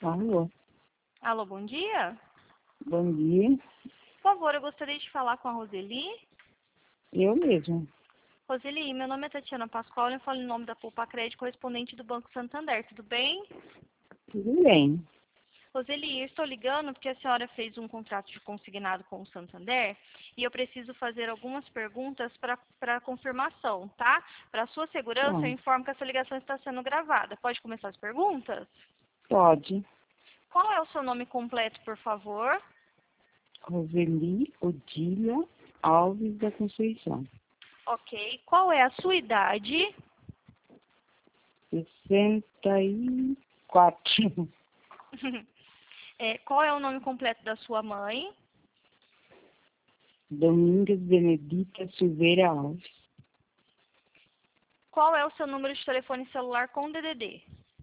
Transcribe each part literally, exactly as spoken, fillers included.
Alô, Alô, bom dia. bom dia. Por favor, eu gostaria de falar com a Roseli. Eu mesmo. Roseli, meu nome é Tatiana Pascoal, eu falo em nome da Poupa Crédito, correspondente do Banco Santander, tudo bem? Tudo bem. Roseli, eu estou ligando porque a senhora fez um contrato de consignado com o Santander e eu preciso fazer algumas perguntas para confirmação, tá? Para sua segurança, eu Bom, informo que essa ligação está sendo gravada. Pode começar as perguntas? pode. Qual é o seu nome completo, por favor? Roseli Odília Alves da Conceição. Ok. Qual é a sua idade? sessenta e quatro. É, qual é o nome completo da sua mãe? Domingas Benedita Silveira Alves. Qual é o seu número de telefone celular com D D D?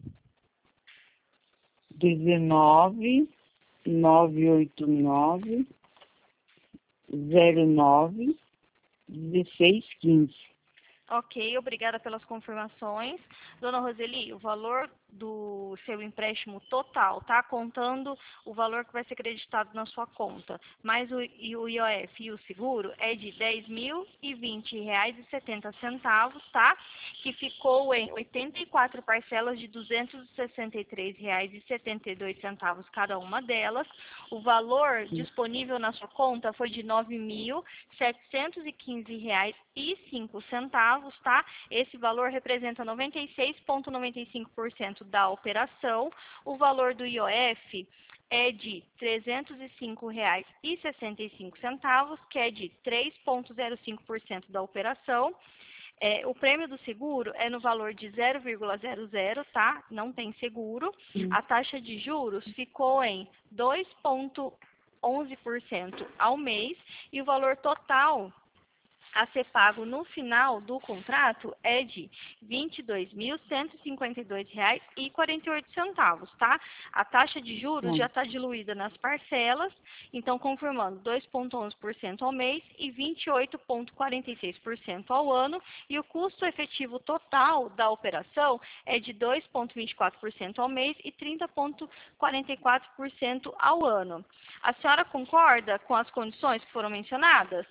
dezenove, nove oito nove, zero nove, dezesseis quinze. Ok, obrigada pelas confirmações. Dona Roseli, o valor do seu empréstimo total, tá? Contando o valor que vai ser creditado na sua conta, mais o, e o I O F e o seguro, é de dez mil e vinte reais e setenta centavos, tá? Que ficou em oitenta e quatro parcelas de duzentos e sessenta e três reais e setenta e dois centavos cada uma delas. O valor disponível na sua conta foi de nove mil setecentos e quinze reais e cinco centavos, tá? Esse valor representa noventa e seis vírgula noventa e cinco por cento da operação. O valor do I O F é de trezentos e cinco reais e sessenta e cinco centavos, que é de três vírgula zero cinco por cento da operação. É, o prêmio do seguro é no valor de zero vírgula zero zero, tá? Não tem seguro. A taxa de juros ficou em dois vírgula onze por cento ao mês e o valor total a ser pago no final do contrato é de vinte e dois mil cento e cinquenta e dois reais e quarenta e oito centavos, tá? A taxa de juros já está diluída nas parcelas, então confirmando dois vírgula onze por cento ao mês e vinte e oito vírgula quarenta e seis por cento ao ano, e o custo efetivo total da operação é de dois vírgula vinte e quatro por cento ao mês e trinta vírgula quarenta e quatro por cento ao ano. A senhora concorda com as condições que foram mencionadas?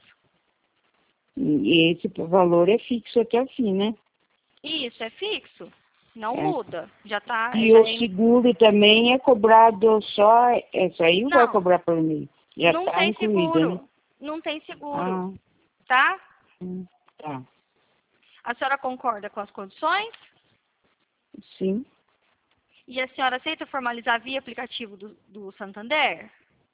E esse valor é fixo até o fim, né? Isso, é fixo. Não É. muda. Já tá. E Já o é... seguro também é cobrado só, essa aí ou vai Não, cobrar por mês? Já não está tem incluído, né? seguro. Não tem seguro. Ah, Tá? hum, tá. A senhora concorda com as condições? Sim, E a senhora aceita formalizar via aplicativo do, do Santander?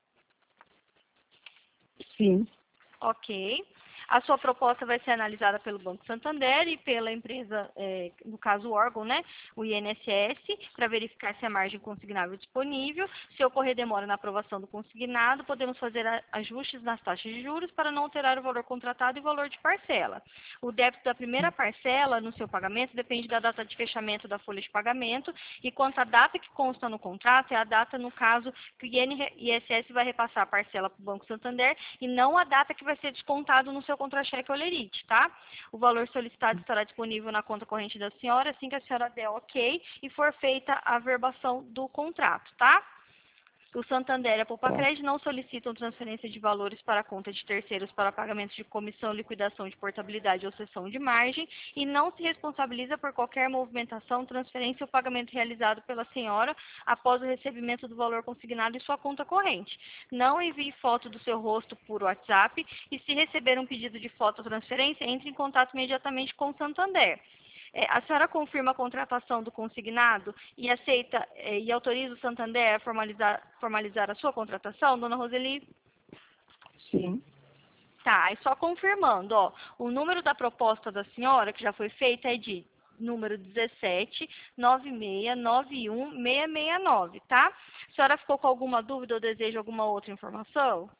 sim. Ok. A sua proposta vai ser analisada pelo Banco Santander e pela empresa, é, no caso o órgão, né, o I N S S, para verificar se a margem consignável é disponível. Se ocorrer demora na aprovação do consignado, podemos fazer a, ajustes nas taxas de juros para não alterar o valor contratado e o valor de parcela. O débito da primeira parcela no seu pagamento depende da data de fechamento da folha de pagamento e quanto à data que consta no contrato, é a data, no caso, que o I N S S vai repassar a parcela para o Banco Santander e não a data que vai ser descontado no seu contra-cheque ou lerite, tá? O valor solicitado estará disponível na conta corrente da senhora assim que a senhora der ok e for feita a verbação do contrato, tá? O Santander e a Poupa Tá. Crédito não solicitam transferência de valores para a conta de terceiros para pagamento de comissão, liquidação de portabilidade ou cessão de margem e não se responsabiliza por qualquer movimentação, transferência ou pagamento realizado pela senhora após o recebimento do valor consignado em sua conta corrente. Não envie foto do seu rosto por WhatsApp e, se receber um pedido de foto ou transferência, entre em contato imediatamente com o Santander. É, a senhora confirma a contratação do consignado e aceita é, e autoriza o Santander a formalizar, formalizar a sua contratação, dona Roseli? Sim. Tá, é só confirmando, ó. O número da proposta da senhora, que já foi feita, é de número dezessete, nove seis nove um, seis seis nove, tá? A senhora ficou com alguma dúvida ou deseja alguma outra informação?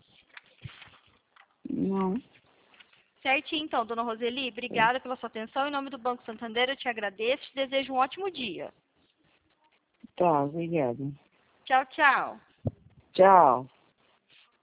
Não. Certinho, então, dona Roseli, obrigada pela sua atenção. Em nome do Banco Santander, eu te agradeço e te desejo um ótimo dia. Tá, obrigada. Tchau, tchau. Tchau.